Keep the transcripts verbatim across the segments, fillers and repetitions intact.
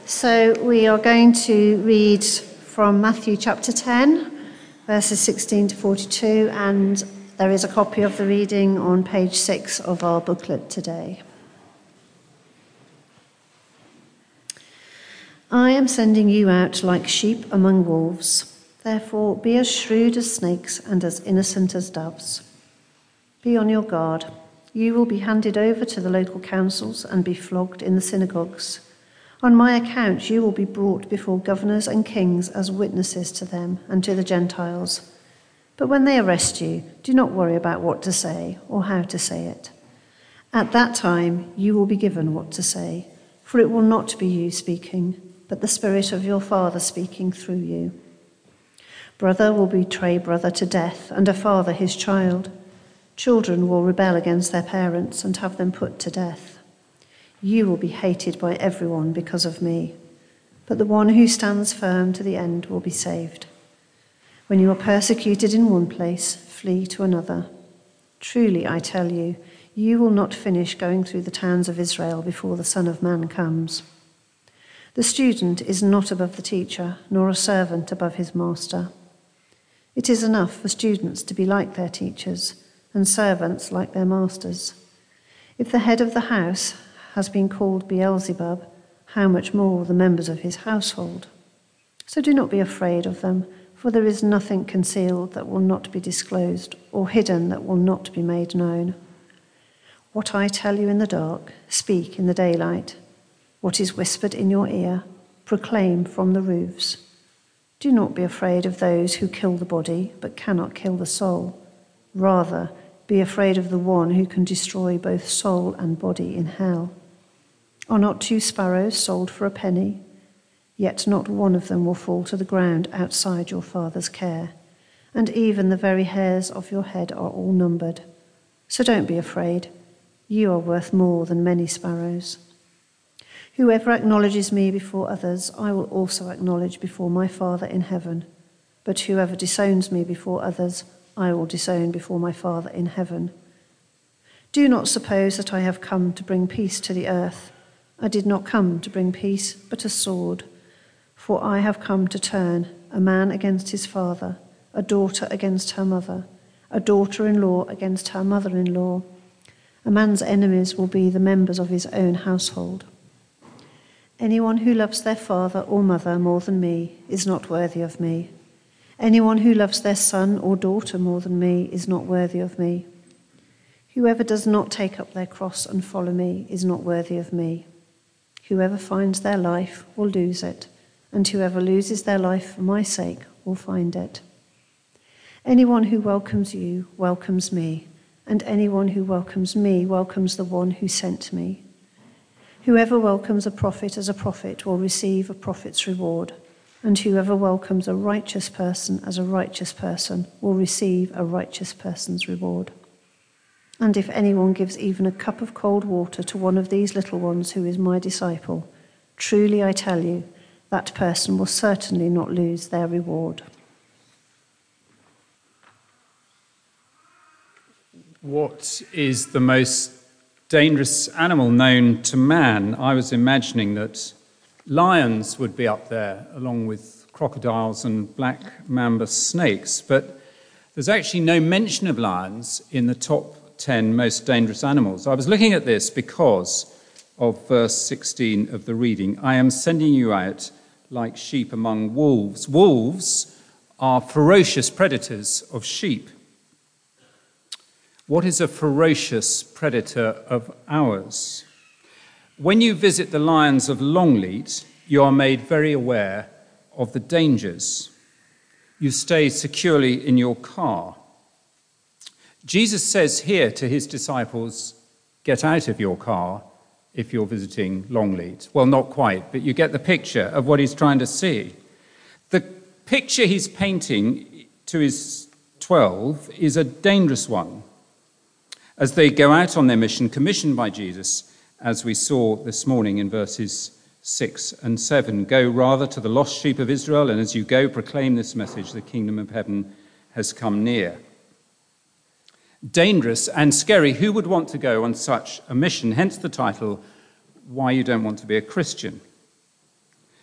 So we are going to read from Matthew chapter ten, verses sixteen to forty-two, and there is a copy of the reading on page six of our booklet today. I am sending you out like sheep among wolves. Therefore, be as shrewd as snakes and as innocent as doves. Be on your guard. You will be handed over to the local councils and be flogged in the synagogues. On my account, you will be brought before governors and kings as witnesses to them and to the Gentiles. But when they arrest you, do not worry about what to say or how to say it. At that time, you will be given what to say, for it will not be you speaking, but the Spirit of your Father speaking through you. Brother will betray brother to death, and a father his child. Children will rebel against their parents and have them put to death. You will be hated by everyone because of me, but the one who stands firm to the end will be saved. When you are persecuted in one place, flee to another. Truly, I tell you, you will not finish going through the towns of Israel before the Son of Man comes. The student is not above the teacher, nor a servant above his master. It is enough for students to be like their teachers, and servants like their masters. If the head of the house has been called Beelzebub, how much more the members of his household? So do not be afraid of them, for there is nothing concealed that will not be disclosed, or hidden that will not be made known. What I tell you in the dark, speak in the daylight. What is whispered in your ear, proclaim from the roofs. Do not be afraid of those who kill the body, but cannot kill the soul. Rather, be afraid of the one who can destroy both soul and body in hell. Are not two sparrows sold for a penny? Yet not one of them will fall to the ground outside your Father's care. And even the very hairs of your head are all numbered. So don't be afraid. You are worth more than many sparrows. Whoever acknowledges me before others, I will also acknowledge before my Father in heaven. But whoever disowns me before others, I will disown before my Father in heaven. Do not suppose that I have come to bring peace to the earth. I did not come to bring peace, but a sword. For I have come to turn a man against his father, a daughter against her mother, a daughter-in-law against her mother-in-law. A man's enemies will be the members of his own household. Anyone who loves their father or mother more than me is not worthy of me. Anyone who loves their son or daughter more than me is not worthy of me. Whoever does not take up their cross and follow me is not worthy of me. Whoever finds their life will lose it, and whoever loses their life for my sake will find it. Anyone who welcomes you welcomes me, and anyone who welcomes me welcomes the one who sent me. Whoever welcomes a prophet as a prophet will receive a prophet's reward, and whoever welcomes a righteous person as a righteous person will receive a righteous person's reward. And if anyone gives even a cup of cold water to one of these little ones who is my disciple, truly I tell you, that person will certainly not lose their reward. What is the most dangerous animal known to man? I was imagining that lions would be up there, along with crocodiles and black mamba snakes, but there's actually no mention of lions in the top ten most dangerous animals. I was looking at this because of verse sixteen of the reading. I am sending you out like sheep among wolves. Wolves are ferocious predators of sheep. What is a ferocious predator of ours? When you visit the lions of Longleat, you are made very aware of the dangers. You stay securely in your car. Jesus says here to his disciples, get out of your car if you're visiting Longleat. Well, not quite, but you get the picture of what he's trying to see. The picture he's painting to his twelve is a dangerous one. As they go out on their mission, commissioned by Jesus, as we saw this morning in verses six and seven, go rather to the lost sheep of Israel, and as you go, proclaim this message, the kingdom of heaven has come near. Dangerous and scary. Who would want to go on such a mission? Hence the title, Why You Don't Want to Be a Christian.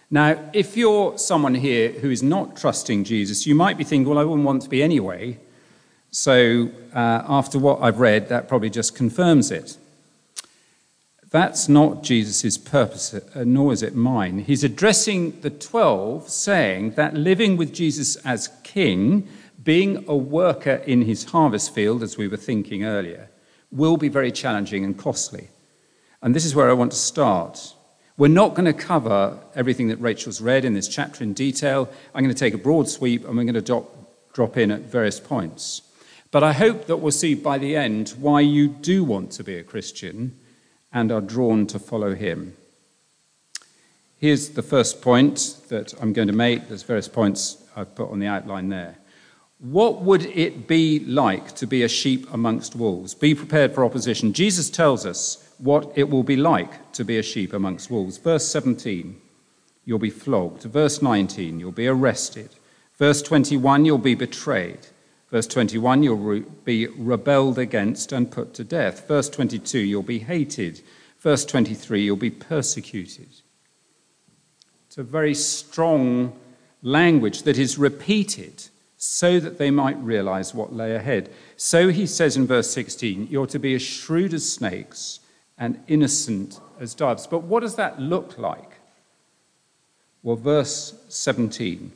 Now, if you're someone here who is not trusting Jesus, you might be thinking, well, I wouldn't want to be anyway. So uh, after what I've read, that probably just confirms it. That's not Jesus' purpose, uh, nor is it mine. He's addressing the twelve, saying that living with Jesus as king, being a worker in his harvest field, as we were thinking earlier, will be very challenging and costly. And this is where I want to start. We're not going to cover everything that Rachel's read in this chapter in detail. I'm going to take a broad sweep and we're going to drop, drop in at various points. But I hope that we'll see by the end why you do want to be a Christian and are drawn to follow him. Here's the first point that I'm going to make. There's various points I've put on the outline there. What would it be like to be a sheep amongst wolves? Be prepared for opposition. Jesus tells us what it will be like to be a sheep amongst wolves. Verse seventeen, you'll be flogged. Verse nineteen, you'll be arrested. Verse twenty-one, you'll be betrayed. Verse twenty-one, you'll re- be rebelled against and put to death. Verse twenty-two, you'll be hated. Verse twenty-three, you'll be persecuted. It's a very strong language that is repeated so that they might realize what lay ahead. So he says in verse sixteen, you're to be as shrewd as snakes and innocent as doves. But what does that look like? Well, verse seventeen,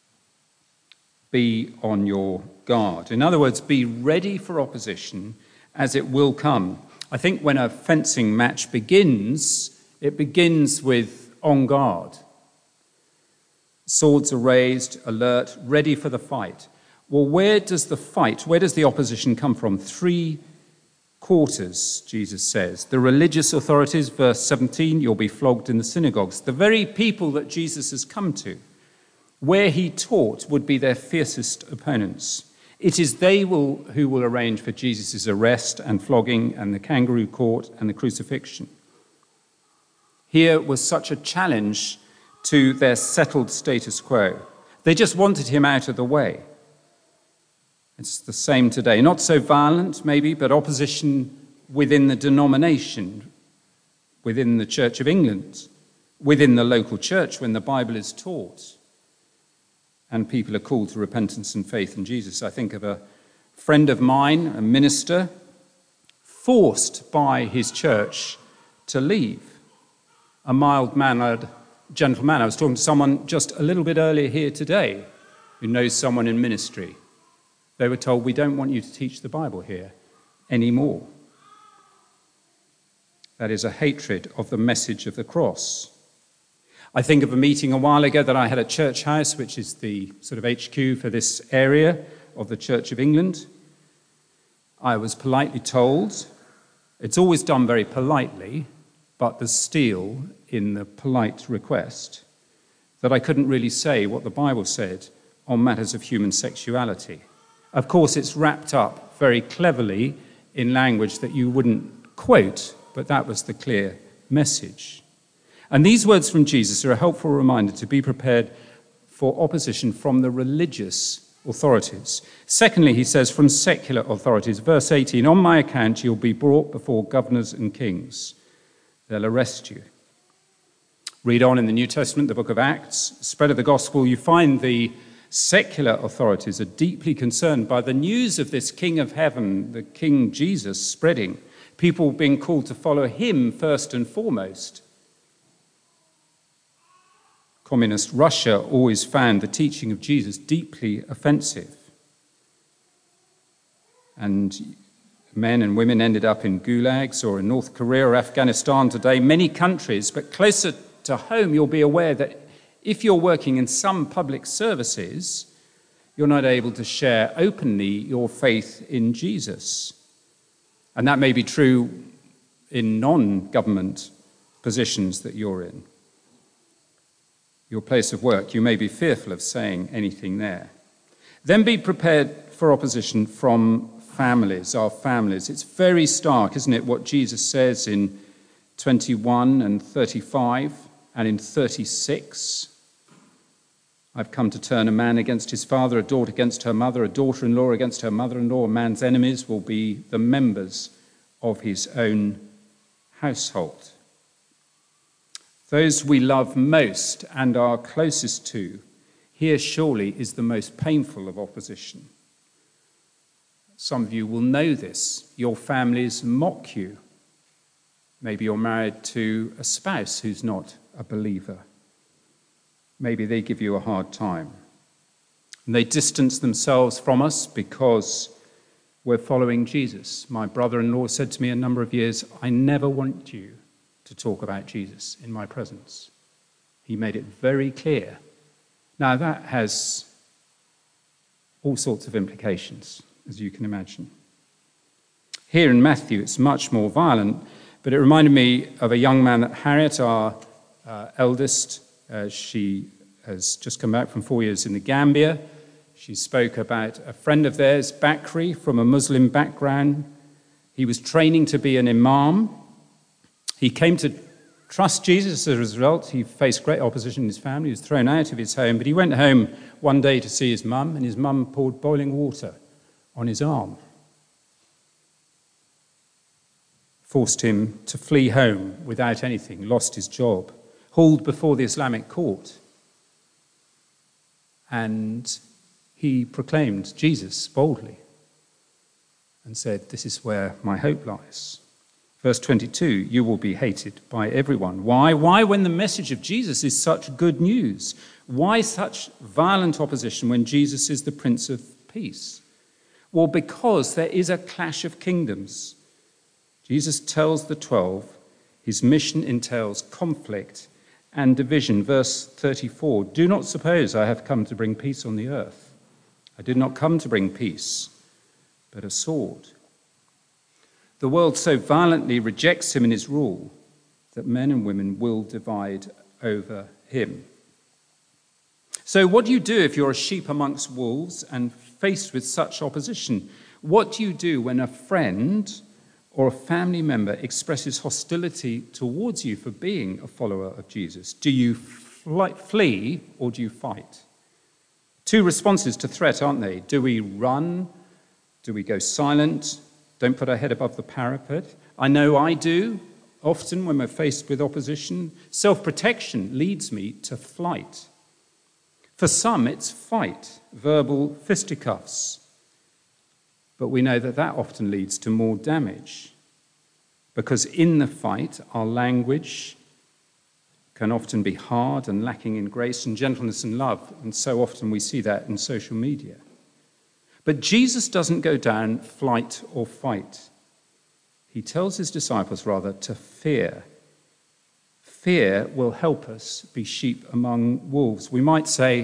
be on your guard. In other words, be ready for opposition as it will come. I think when a fencing match begins, it begins with on guard. Swords are raised, alert, ready for the fight. Well, where does the fight, where does the opposition come from? Three quarters, Jesus says. The religious authorities, verse seventeen, you'll be flogged in the synagogues. The very people that Jesus has come to, where he taught, would be their fiercest opponents. It is they will, who will arrange for Jesus' arrest and flogging and the kangaroo court and the crucifixion. Here was such a challenge to their settled status quo. They just wanted him out of the way. It's the same today. Not so violent, maybe, but opposition within the denomination, within the Church of England, within the local church when the Bible is taught, and people are called to repentance and faith in Jesus. I think of a friend of mine, a minister, forced by his church to leave. A mild-mannered gentleman. I was talking to someone just a little bit earlier here today who knows someone in ministry. They were told, we don't want you to teach the Bible here anymore. That is a hatred of the message of the cross. I think of a meeting a while ago that I had at Church House, which is the sort of H Q for this area of the Church of England. I was politely told, it's always done very politely, but there's steel in the polite request, that I couldn't really say what the Bible said on matters of human sexuality. Of course, it's wrapped up very cleverly in language that you wouldn't quote, but that was the clear message. And these words from Jesus are a helpful reminder to be prepared for opposition from the religious authorities. Secondly, he says, from secular authorities. Verse eighteen, on my account you'll be brought before governors and kings. They'll arrest you. Read on in the New Testament, the book of Acts, spread of the gospel, you find the secular authorities are deeply concerned by the news of this King of Heaven, the King Jesus, spreading. People being called to follow him first and foremost. Communist Russia always found the teaching of Jesus deeply offensive. And men and women ended up in gulags or in North Korea or Afghanistan today, many countries, but closer to home, you'll be aware that if you're working in some public services, you're not able to share openly your faith in Jesus. And that may be true in non-government positions that you're in. Your place of work, you may be fearful of saying anything there. Then be prepared for opposition from families, our families. It's very stark, isn't it, what Jesus says in twenty-one and thirty-five and in thirty-six. I've come to turn a man against his father, a daughter against her mother, a daughter-in-law against her mother-in-law. A man's enemies will be the members of his own household. those we love most and are closest to, here surely is the most painful of opposition. Some of you will know this. Your families mock you. Maybe you're married to a spouse who's not a believer. Maybe they give you a hard time. And they distance themselves from us because we're following Jesus. My brother-in-law said to me a number of years, I never want you to talk about Jesus in my presence. He made it very clear. Now that has all sorts of implications, as you can imagine. Here in Matthew, it's much more violent, but it reminded me of a young man that Harriet, our uh, eldest, uh, she has just come back from four years in the Gambia. She spoke about a friend of theirs, Bakri, from a Muslim background. He was training to be an imam. He came to trust Jesus. As a result, he faced great opposition in his family. He was thrown out of his home, but he went home one day to see his mum, and his mum poured boiling water on his arm, forced him to flee home without anything, lost his job, hauled before the Islamic court, and he proclaimed Jesus boldly and said, this is where my hope lies. Verse twenty-two, you will be hated by everyone. Why? Why when the message of Jesus is such good news? Why such violent opposition when Jesus is the Prince of Peace? Well, because there is a clash of kingdoms. Jesus tells the twelve his mission entails conflict and division. Verse thirty-four, do not suppose I have come to bring peace on the earth. I did not come to bring peace, but a sword. The world so violently rejects him and his rule that men and women will divide over him. So what do you do if you're a sheep amongst wolves and faced with such opposition? What do you do when a friend or a family member expresses hostility towards you for being a follower of Jesus? Do you fly, flee or do you fight? Two responses to threat, aren't they? Do we run? Do we go silent? Don't put our head above the parapet? I know I do, often when we're faced with opposition. Self-protection leads me to flight. For some, it's fight, verbal fisticuffs. But we know that that often leads to more damage, because in the fight, our language can often be hard and lacking in grace and gentleness and love, and so often we see that in social media. But Jesus doesn't go down flight or fight. He tells his disciples, rather, to fear. Fear will help us be sheep among wolves. We might say,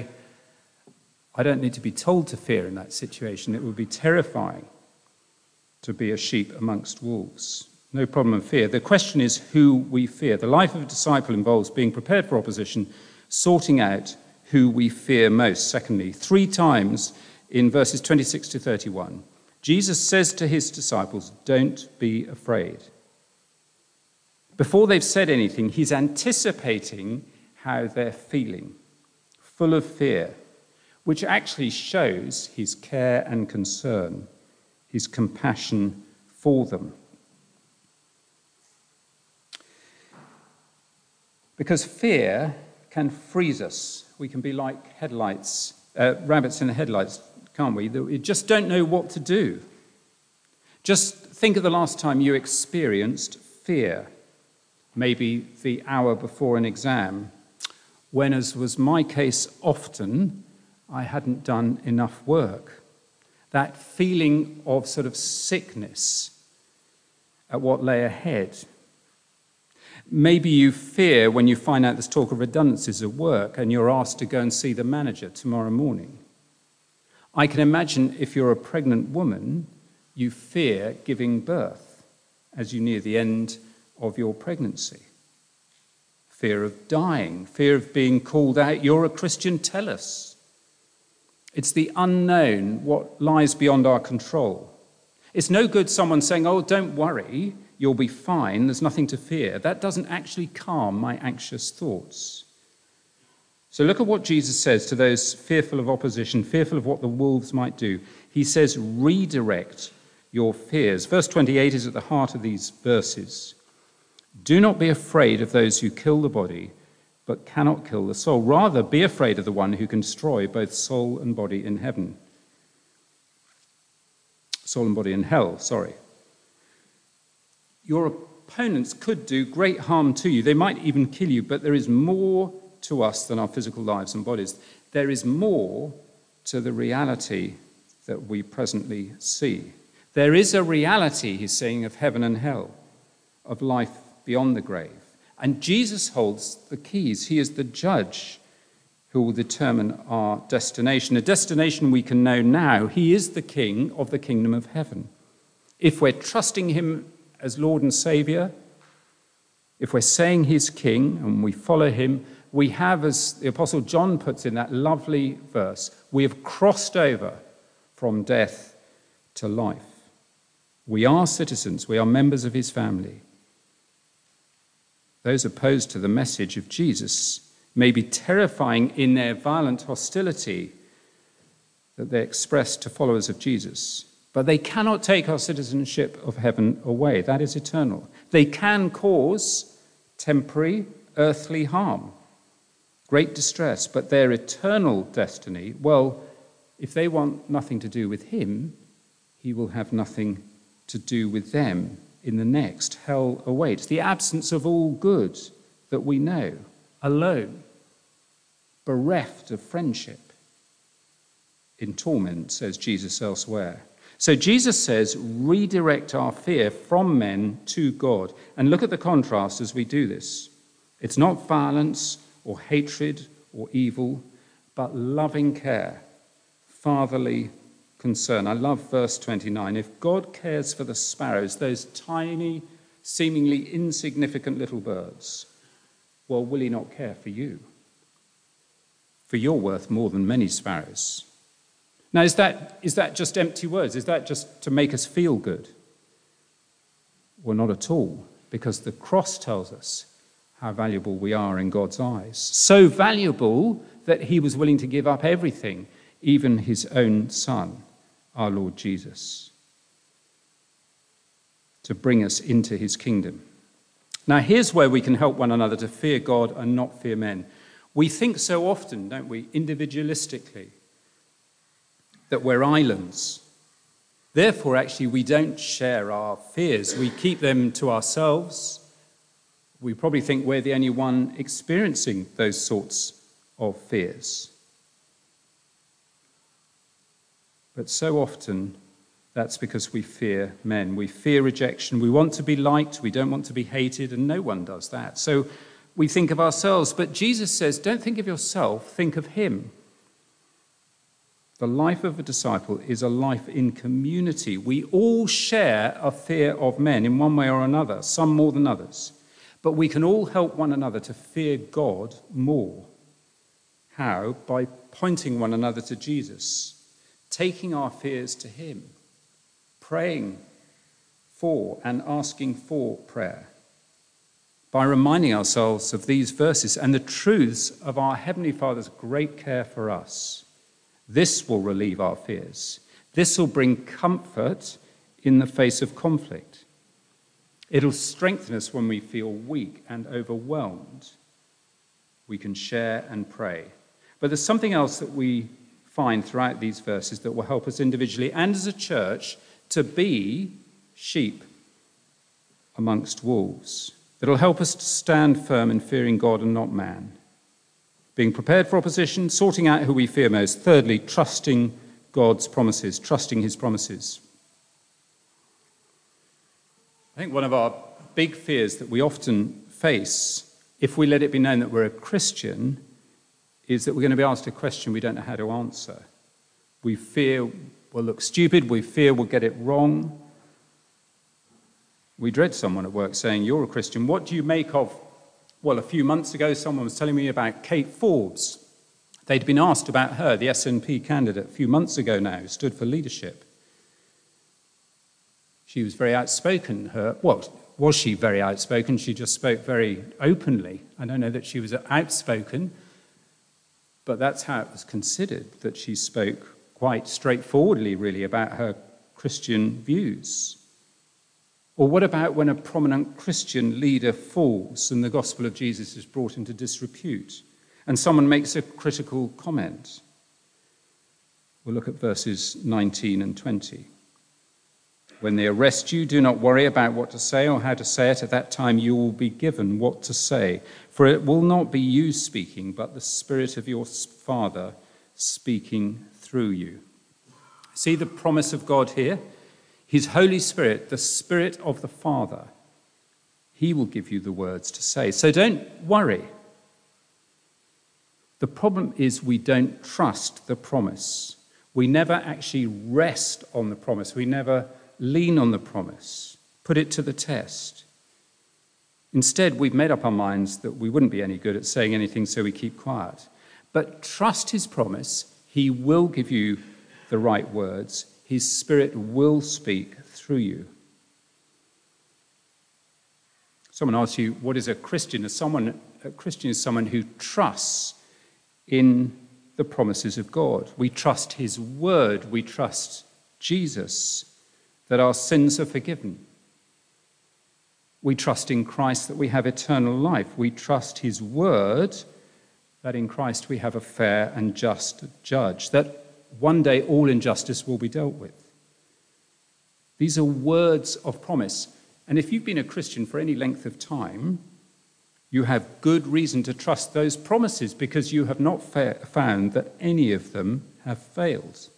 I don't need to be told to fear in that situation. It would be terrifying to be a sheep amongst wolves. No problem of fear. The question is who we fear. The life of a disciple involves being prepared for opposition, sorting out who we fear most. Secondly, three times in verses twenty-six to thirty-one, Jesus says to his disciples, don't be afraid. Before they've said anything, he's anticipating how they're feeling, full of fear, which actually shows his care and concern, his compassion for them. Because fear can freeze us. We can be like headlights, uh, rabbits in the headlights, can't we? We just don't know what to do. Just think of the last time you experienced fear, maybe the hour before an exam, when, as was my case often, I hadn't done enough work. That feeling of sort of sickness at what lay ahead. Maybe you fear when you find out there's talk of redundancies at work and you're asked to go and see the manager tomorrow morning. I can imagine if you're a pregnant woman, you fear giving birth as you near the end of your pregnancy. Fear of dying, fear of being called out, you're a Christian, tell us. It's the unknown, what lies beyond our control. It's no good someone saying, oh, don't worry, you'll be fine, there's nothing to fear. That doesn't actually calm my anxious thoughts. So look at what Jesus says to those fearful of opposition, fearful of what the wolves might do. He says, redirect your fears. Verse twenty-eight is at the heart of these verses. Do not be afraid of those who kill the body, but cannot kill the soul. Rather, be afraid of the one who can destroy both soul and body in heaven. Soul and body in hell, sorry. Your opponents could do great harm to you. They might even kill you, but there is more to us than our physical lives and bodies. There is more to the reality that we presently see. There is a reality, he's saying, of heaven and hell, of life beyond the grave. And Jesus holds the keys. He is the judge who will determine our destination, a destination we can know now. He is the King of the kingdom of heaven. If we're trusting him as Lord and Saviour, if we're saying he's King and we follow him, we have, as the Apostle John puts in that lovely verse, we have crossed over from death to life. We are citizens, we are members of his family. Those opposed to the message of Jesus may be terrifying in their violent hostility that they express to followers of Jesus, but they cannot take our citizenship of heaven away. That is eternal. They can cause temporary earthly harm, great distress, but their eternal destiny, well, if they want nothing to do with him, he will have nothing to do with them. In the next, hell awaits. The absence of all good that we know, alone, bereft of friendship, in torment, says Jesus elsewhere. So Jesus says, redirect our fear from men to God. And look at the contrast as we do this. It's not violence or hatred or evil, but loving care, fatherly concern. I love verse twenty-nine. If God cares for the sparrows, those tiny, seemingly insignificant little birds, well, will he not care for you? For you're worth more than many sparrows. Now, is that, is that just empty words? Is that just to make us feel good? Well, not at all, because the cross tells us how valuable we are in God's eyes. So valuable that he was willing to give up everything, even his own son, our Lord Jesus, to bring us into his kingdom. Now, here's where we can help one another to fear God and not fear men. We think so often, don't we, individualistically, that we're islands. Therefore, actually, we don't share our fears. We keep them to ourselves. We probably think we're the only one experiencing those sorts of fears. But so often, that's because we fear men. We fear rejection. We want to be liked. We don't want to be hated, and no one does that. So we think of ourselves. But Jesus says, don't think of yourself, think of him. The life of a disciple is a life in community. We all share a fear of men in one way or another, some more than others. But we can all help one another to fear God more. How? By pointing one another to Jesus. Taking our fears to him, praying for and asking for prayer, by reminding ourselves of these verses and the truths of our Heavenly Father's great care for us. This will relieve our fears. This will bring comfort in the face of conflict. It'll strengthen us when we feel weak and overwhelmed. We can share and pray. But there's something else that we find throughout these verses that will help us individually and as a church to be sheep amongst wolves. That'll help us to stand firm in fearing God and not man. Being prepared for opposition, sorting out who we fear most. Thirdly, trusting God's promises, trusting his promises. I think one of our big fears that we often face, if we let it be known that we're a Christian, is that we're going to be asked a question we don't know how to answer. We fear we'll look stupid. We fear we'll get it wrong. We dread someone at work saying, you're a Christian. What do you make of, well, a few months ago, someone was telling me about Kate Forbes. They'd been asked about her, the S N P candidate, a few months ago now, who stood for leadership. She was very outspoken. Her, well, was she very outspoken? She just spoke very openly. I don't know that she was outspoken, but that's how it was considered, that she spoke quite straightforwardly, really, about her Christian views. Or what about when a prominent Christian leader falls and the gospel of Jesus is brought into disrepute and someone makes a critical comment? We'll look at verses nineteen and twenty. When they arrest you, do not worry about what to say or how to say it. At that time you will be given what to say, for it will not be you speaking, but the Spirit of your Father speaking through you. See the promise of God here? His Holy Spirit, the Spirit of the Father, he will give you the words to say. So don't worry. The problem is we don't trust the promise. We never actually rest on the promise. We never lean on the promise, put it to the test. Instead, we've made up our minds that we wouldn't be any good at saying anything, so we keep quiet. But trust his promise. He will give you the right words. His Spirit will speak through you. Someone asks you, what is a Christian? As someone, a Christian is someone who trusts in the promises of God. We trust his word. We trust Jesus, that our sins are forgiven. We trust in Christ that we have eternal life. We trust his word, that in Christ we have a fair and just judge, that one day all injustice will be dealt with. These are words of promise. And if you've been a Christian for any length of time, you have good reason to trust those promises because you have not fa- found that any of them have failed.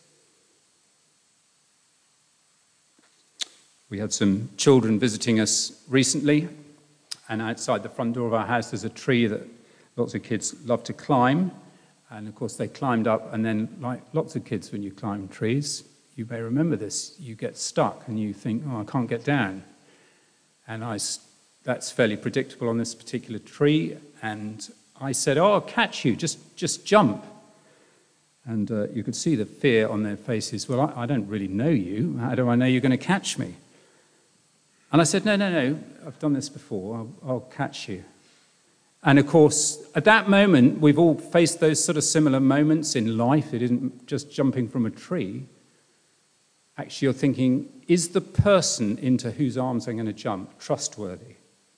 We had some children visiting us recently, and outside the front door of our house there's a tree that lots of kids love to climb. And of course they climbed up, and then like lots of kids when you climb trees, you may remember this, you get stuck and you think, oh, I can't get down. And I, that's fairly predictable on this particular tree. And I said, oh, I'll catch you, just, just jump. And uh, you could see the fear on their faces. Well, I, I don't really know you. How do I know you're going to catch me? And I said, no, no, no, I've done this before. I'll, I'll catch you. And of course, at that moment, we've all faced those sort of similar moments in life. It isn't just jumping from a tree. Actually, you're thinking, is the person into whose arms I'm going to jump trustworthy?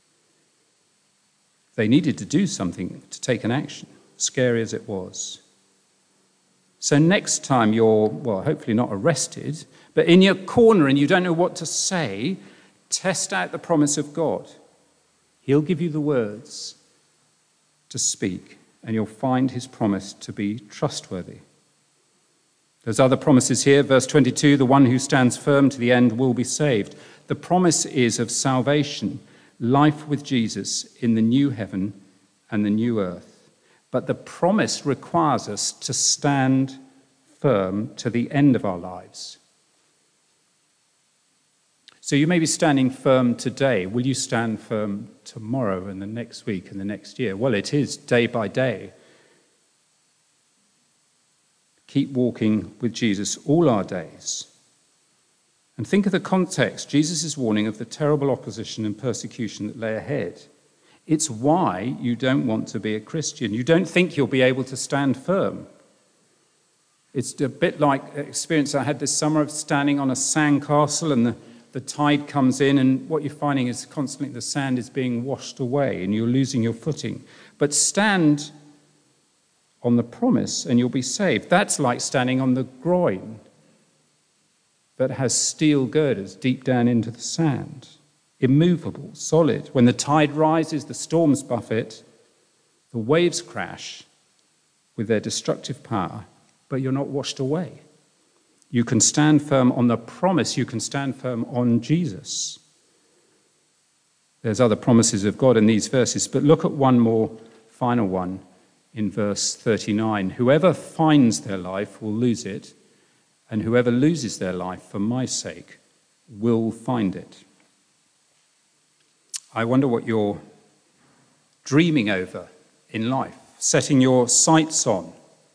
They needed to do something to take an action, scary as it was. So next time you're, well, hopefully not arrested, but in your corner and you don't know what to say, test out the promise of God. He'll give you the words to speak, and you'll find his promise to be trustworthy. There's other promises here. Verse twenty-two, the one who stands firm to the end will be saved. The promise is of salvation, life with Jesus in the new heaven and the new earth. But the promise requires us to stand firm to the end of our lives. So you may be standing firm today. Will you stand firm tomorrow and the next week and the next year? Well, it is day by day. Keep walking with Jesus all our days. And think of the context. Jesus' warning of the terrible opposition and persecution that lay ahead. It's why you don't want to be a Christian. You don't think you'll be able to stand firm. It's a bit like an experience I had this summer of standing on a sandcastle, and the The tide comes in, and what you're finding is constantly the sand is being washed away and you're losing your footing. But stand on the promise and you'll be saved. That's like standing on the groin that has steel girders deep down into the sand. Immovable, solid. When the tide rises, the storms buffet, the waves crash with their destructive power, but you're not washed away. You can stand firm on the promise. You can stand firm on Jesus. There's other promises of God in these verses, but look at one more final one in verse thirty-nine. Whoever finds their life will lose it, and whoever loses their life for my sake will find it. I wonder what you're dreaming over in life, setting your sights on.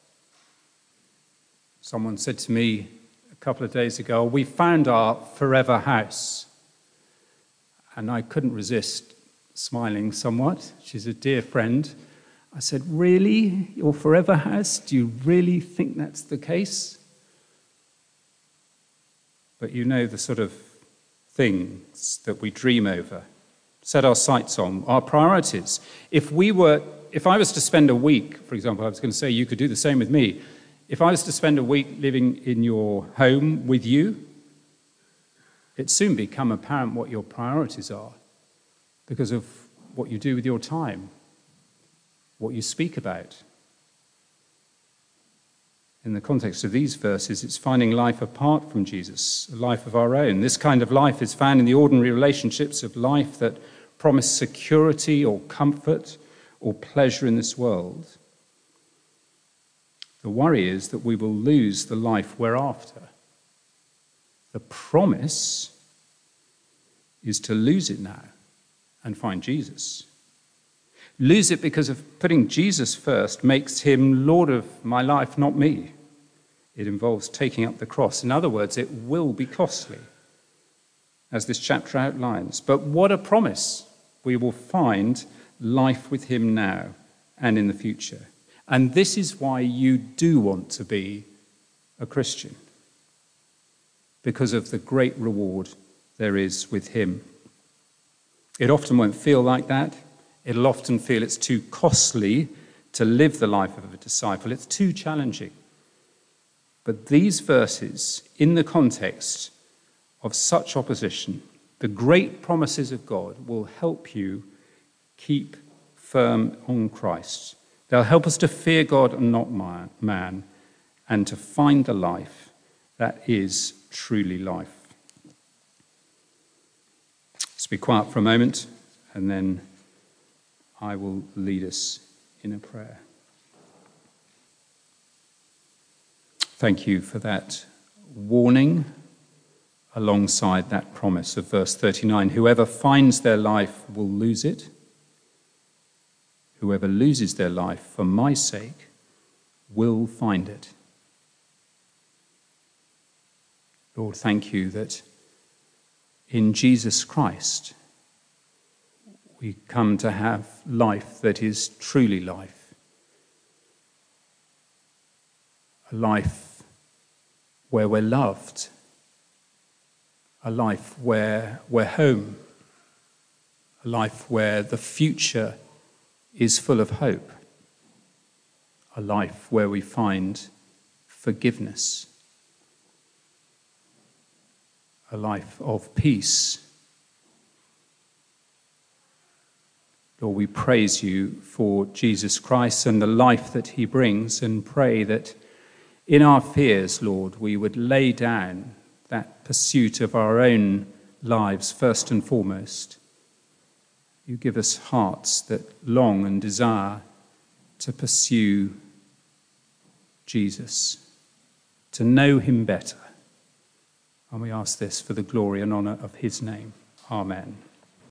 Someone said to me a couple of days ago, we found our forever house. And I couldn't resist smiling somewhat. She's a dear friend. I said, really? Your forever house? Do you really think that's the case? But you know the sort of things that we dream over, set our sights on, our priorities. If we were, if I was to spend a week, for example, I was going to say you could do the same with me. If I was to spend a week living in your home with you, it'd soon become apparent what your priorities are because of what you do with your time, what you speak about. In the context of these verses, it's finding life apart from Jesus, a life of our own. This kind of life is found in the ordinary relationships of life that promise security or comfort or pleasure in this world. The worry is that we will lose the life we're after. The promise is to lose it now and find Jesus. Lose it because of putting Jesus first makes him Lord of my life, not me. It involves taking up the cross. In other words, it will be costly, as this chapter outlines. But what a promise! We will find life with him now and in the future. And this is why you do want to be a Christian, because of the great reward there is with him. It often won't feel like that. It'll often feel it's too costly to live the life of a disciple. It's too challenging. But these verses, in the context of such opposition, the great promises of God will help you keep firm on Christ. They'll help us to fear God and not man, and to find the life that is truly life. Let's be quiet for a moment, and then I will lead us in a prayer. Thank you for that warning alongside that promise of verse thirty-nine. Whoever finds their life will lose it. Whoever loses their life for my sake will find it. Lord, thank you that in Jesus Christ we come to have life that is truly life. A life where we're loved. A life where we're home. A life where the future is full of hope. A life where we find forgiveness. A life of peace. Lord, we praise you for Jesus Christ and the life that he brings, and pray that in our fears, Lord, we would lay down that pursuit of our own lives first and foremost. You give us hearts that long and desire to pursue Jesus, to know him better. And we ask this for the glory and honour of his name. Amen.